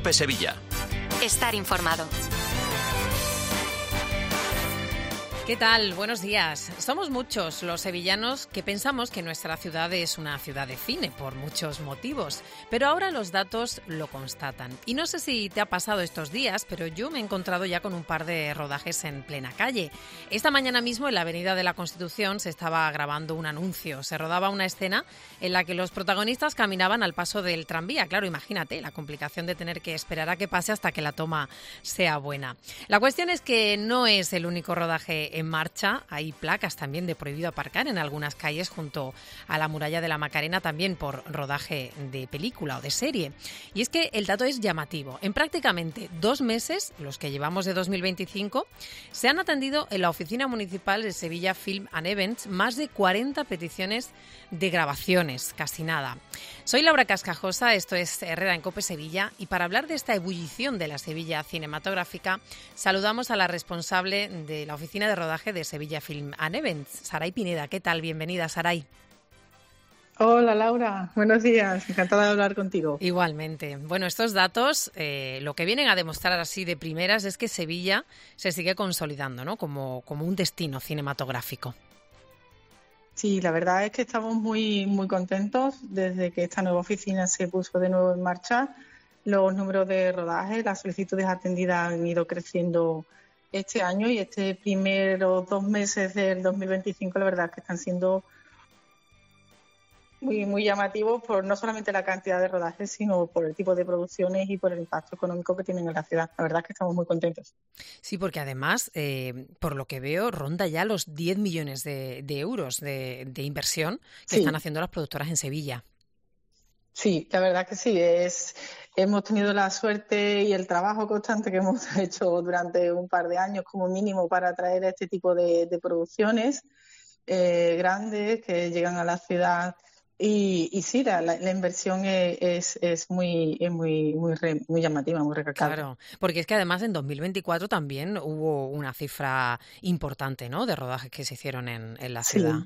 COPE Sevilla. Estar informado. ¿Qué tal? Buenos días. Somos muchos los sevillanos que pensamos que nuestra ciudad es una ciudad de cine por muchos motivos, pero ahora los datos lo constatan. Y no sé si te ha pasado estos días, pero yo me he encontrado ya con un par de rodajes en plena calle. Esta mañana mismo en la Avenida de la Constitución se estaba grabando un anuncio. Se rodaba una escena en la que los protagonistas caminaban al paso del tranvía. Claro, imagínate la complicación de tener que esperar a que pase hasta que la toma sea buena. La cuestión es que no es el único rodaje en marcha. Hay placas también de prohibido aparcar en algunas calles junto a la muralla de la Macarena, también por rodaje de película o de serie. Y es que el dato es llamativo. En prácticamente 2 meses, los que llevamos de 2025, se han atendido en la Oficina Municipal de Sevilla Film and Events más de 40 peticiones de grabaciones, casi nada. Soy Laura Cascajosa, esto es Herrera en COPE Sevilla, y para hablar de esta ebullición de la Sevilla cinematográfica, saludamos a la responsable de la Oficina de Rodaje de Sevilla Film and Events, Saray Pineda. ¿Qué tal? Bienvenida, Saray. Hola, Laura. Buenos días. Encantada de hablar contigo. Igualmente. Bueno, estos datos lo que vienen a demostrar así de primeras es que Sevilla se sigue consolidando, ¿no? Como un destino cinematográfico. Sí, la verdad es que estamos muy contentos desde que esta nueva oficina se puso de nuevo en marcha. Los números de rodaje, las solicitudes atendidas han ido creciendo este año y este primeros 2 meses del 2025 la verdad es que están siendo muy llamativos por no solamente la cantidad de rodajes, sino por el tipo de producciones y por el impacto económico que tienen en la ciudad. La verdad es que estamos muy contentos. Sí, porque además, por lo que veo, ronda ya los 10 millones de euros de inversión que están haciendo las productoras en Sevilla. Sí, la verdad que sí. Hemos tenido la suerte y el trabajo constante que hemos hecho durante un par de años como mínimo para atraer este tipo de producciones grandes que llegan a la ciudad. Y sí, la inversión es muy llamativa, muy recalcada. Claro, porque es que además en 2024 también hubo una cifra importante, ¿no?, de rodajes que se hicieron en la ciudad.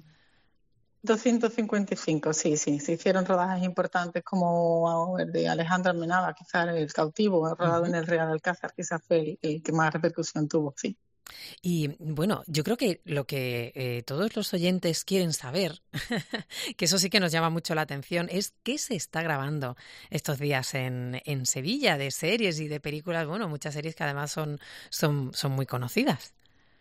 255, sí, se hicieron rodajes importantes como el de Alejandro Almenaba, quizás El cautivo, rodado en el Real Alcázar, quizás fue el que más repercusión tuvo, sí. Y bueno, yo creo que lo que todos los oyentes quieren saber, que eso sí que nos llama mucho la atención, es qué se está grabando estos días en Sevilla, de series y de películas, bueno, muchas series que además son muy conocidas.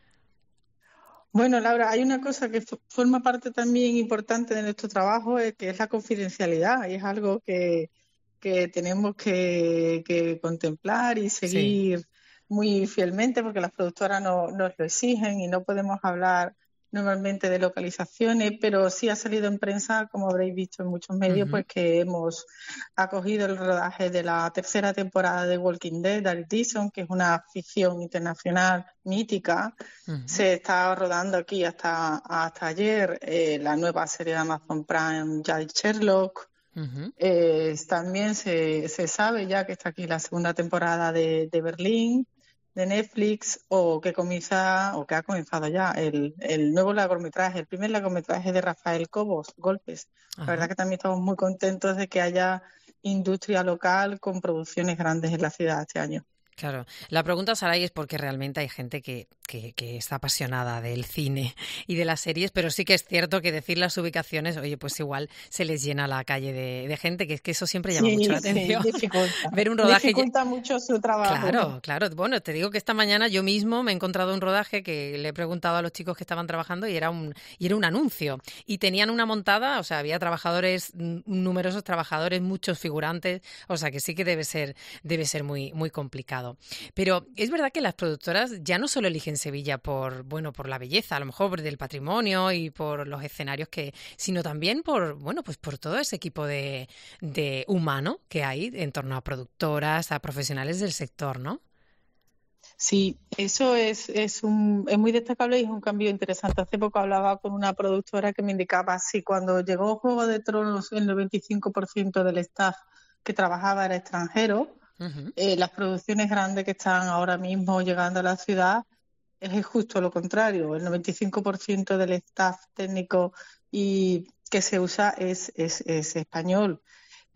Bueno, Laura, hay una cosa que forma parte también importante de nuestro trabajo, que es la confidencialidad, y es algo que tenemos que contemplar y seguir muy fielmente porque las productoras nos lo exigen y no podemos hablar normalmente de localizaciones, pero sí ha salido en prensa, como habréis visto en muchos medios, pues que hemos acogido el rodaje de la 3ª temporada de Walking Dead, Daryl Dixon, que es una ficción internacional mítica. Se está rodando aquí hasta ayer la nueva serie de Amazon Prime, ya de Sherlock. También se sabe ya que está aquí la 2ª temporada de Berlín, de Netflix, o que ha comenzado ya el nuevo largometraje, el primer largometraje de Rafael Cobos, Golpes. La verdad que también estamos muy contentos de que haya industria local con producciones grandes en la ciudad este año. Claro. La pregunta, Saray, es porque realmente hay gente que está apasionada del cine y de las series, pero sí que es cierto que decir las ubicaciones, oye, pues igual se les llena la calle de gente, que es que eso siempre llama mucho la atención. Dificulta. Ver un rodaje Dificulta mucho su trabajo. Claro. Bueno, te digo que esta mañana yo mismo me he encontrado un rodaje que le he preguntado a los chicos que estaban trabajando y era un anuncio. Y tenían una montada, o sea, había numerosos trabajadores, muchos figurantes, o sea, que sí que debe ser muy complicado. Pero es verdad que las productoras ya no solo eligen Sevilla por la belleza, a lo mejor del patrimonio y por los escenarios sino también por todo ese equipo de humano que hay en torno a productoras, a profesionales del sector, ¿no? Sí, eso es muy destacable y es un cambio interesante. Hace poco hablaba con una productora que me indicaba si cuando llegó Juego de Tronos el 95% del staff que trabajaba era extranjero. Las producciones grandes que están ahora mismo llegando a la ciudad es justo lo contrario. El 95% del staff técnico y que se usa es español.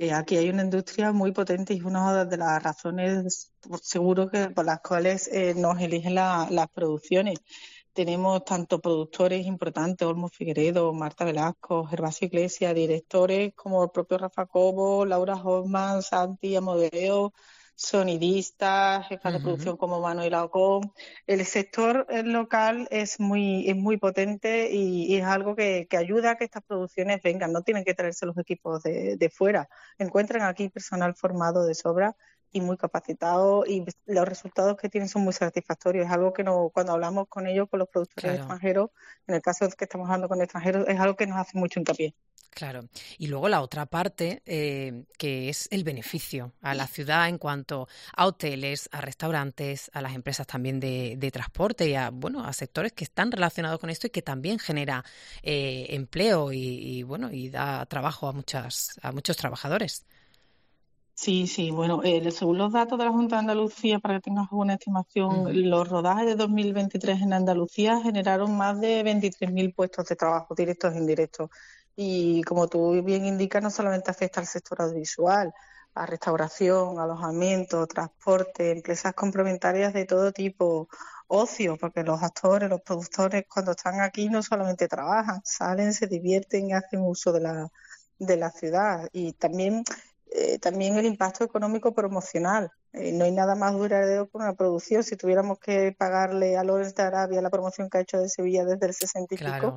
Aquí hay una industria muy potente y es una de las razones, seguro, que por las cuales nos eligen las producciones. Tenemos tanto productores importantes, Olmo Figueredo, Marta Velasco, Gervasio Iglesias, directores como el propio Rafa Cobo, Laura Hoffman, Santi Amodeo, sonidistas, jefas de producción como Manuel Ocón. El sector local es muy potente y es algo que ayuda a que estas producciones vengan. No tienen que traerse los equipos de fuera. Encuentran aquí personal formado de sobra y muy capacitado, y los resultados que tienen son muy satisfactorios. Es algo que cuando hablamos con ellos, con los productores extranjeros, en el caso de que estamos hablando con extranjeros, es algo que nos hace mucho hincapié. Claro. Y luego la otra parte, que es el beneficio a la ciudad en cuanto a hoteles, a restaurantes, a las empresas también de transporte y a sectores que están relacionados con esto y que también genera empleo y da trabajo a muchos trabajadores. Sí, bueno, según los datos de la Junta de Andalucía, para que tengas una estimación, los rodajes de 2023 en Andalucía generaron más de 23.000 puestos de trabajo, directos e indirectos. Y como tú bien indicas, no solamente afecta al sector audiovisual, a restauración, alojamiento, transporte, empresas complementarias de todo tipo, ocio, porque los actores, los productores, cuando están aquí no solamente trabajan, salen, se divierten y hacen uso de la ciudad. Y también el impacto económico promocional. No hay nada más duradero que una producción. Si tuviéramos que pagarle a Lawrence de Arabia la promoción que ha hecho de Sevilla desde el 60 y pico,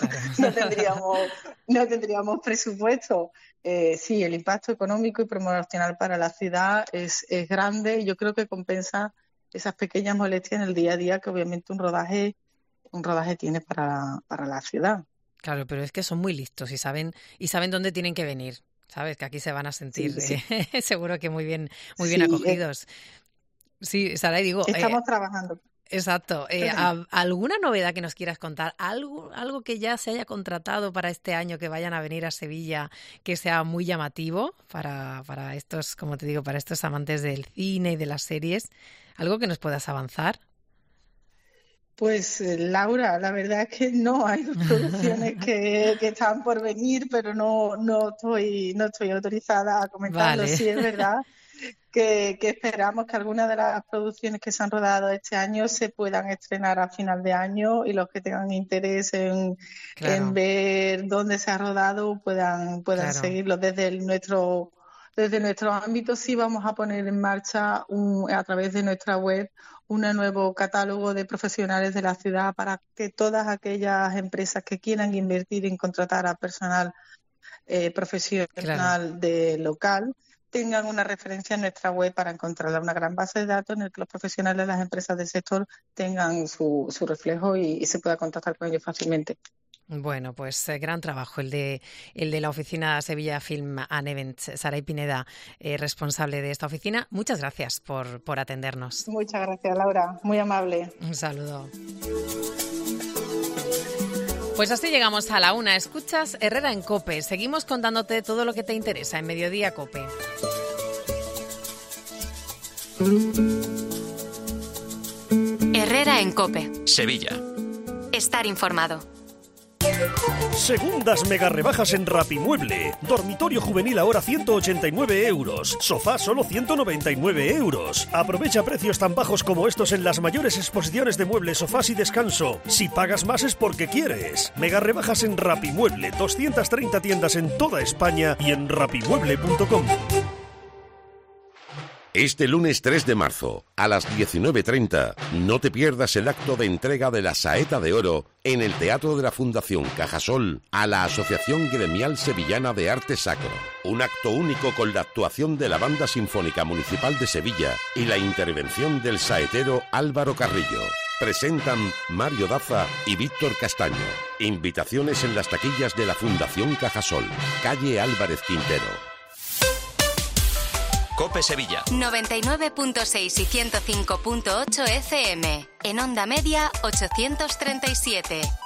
no tendríamos presupuesto. Sí, el impacto económico y promocional para la ciudad es grande, y yo creo que compensa esas pequeñas molestias en el día a día que obviamente un rodaje tiene para la ciudad. Claro, pero es que son muy listos y saben dónde tienen que venir. Sabes que aquí se van a sentir seguro que muy bien acogidos. Sí, Saray, digo... Estamos trabajando. Exacto. ¿Alguna novedad que nos quieras contar? ¿Algo que ya se haya contratado para este año, que vayan a venir a Sevilla, que sea muy llamativo para estos, como te digo, para estos amantes del cine y de las series? ¿Algo que nos puedas avanzar? Pues Laura, la verdad es que no hay producciones que están por venir, pero no estoy autorizada a comentarlo. Vale. Sí, es verdad que esperamos que algunas de las producciones que se han rodado este año se puedan estrenar a final de año, y los que tengan interés en ver dónde se ha rodado puedan seguirlo. Desde nuestro ámbito sí vamos a poner en marcha a través de nuestra web un nuevo catálogo de profesionales de la ciudad, para que todas aquellas empresas que quieran invertir en contratar a personal profesional de local tengan una referencia en nuestra web para encontrarla, una gran base de datos en la que los profesionales de las empresas del sector tengan su reflejo y se pueda contactar con ellos fácilmente. Bueno, pues gran trabajo el de la oficina Sevilla Film and Events. Saray Pineda, responsable de esta oficina, muchas gracias por atendernos. Muchas gracias, Laura, muy amable. Un saludo. Pues así llegamos a la 1. Escuchas Herrera en COPE. Seguimos contándote todo lo que te interesa en Mediodía COPE. Herrera en COPE. Sevilla. Estar informado. Segundas mega rebajas en Rapimueble. Dormitorio juvenil ahora 189 euros. Sofá solo 199 euros. Aprovecha precios tan bajos como estos en las mayores exposiciones de muebles, sofás y descanso. Si pagas más es porque quieres. Mega rebajas en Rapimueble. 230 tiendas en toda España y en rapimueble.com. Este lunes 3 de marzo, a las 19:30, no te pierdas el acto de entrega de la Saeta de Oro en el Teatro de la Fundación Cajasol a la Asociación Gremial Sevillana de Arte Sacro. Un acto único con la actuación de la Banda Sinfónica Municipal de Sevilla y la intervención del saetero Álvaro Carrillo. Presentan Mario Daza y Víctor Castaño. Invitaciones en las taquillas de la Fundación Cajasol, calle Álvarez Quintero. COPE Sevilla. 99.6 y 105.8 FM. En onda media 837.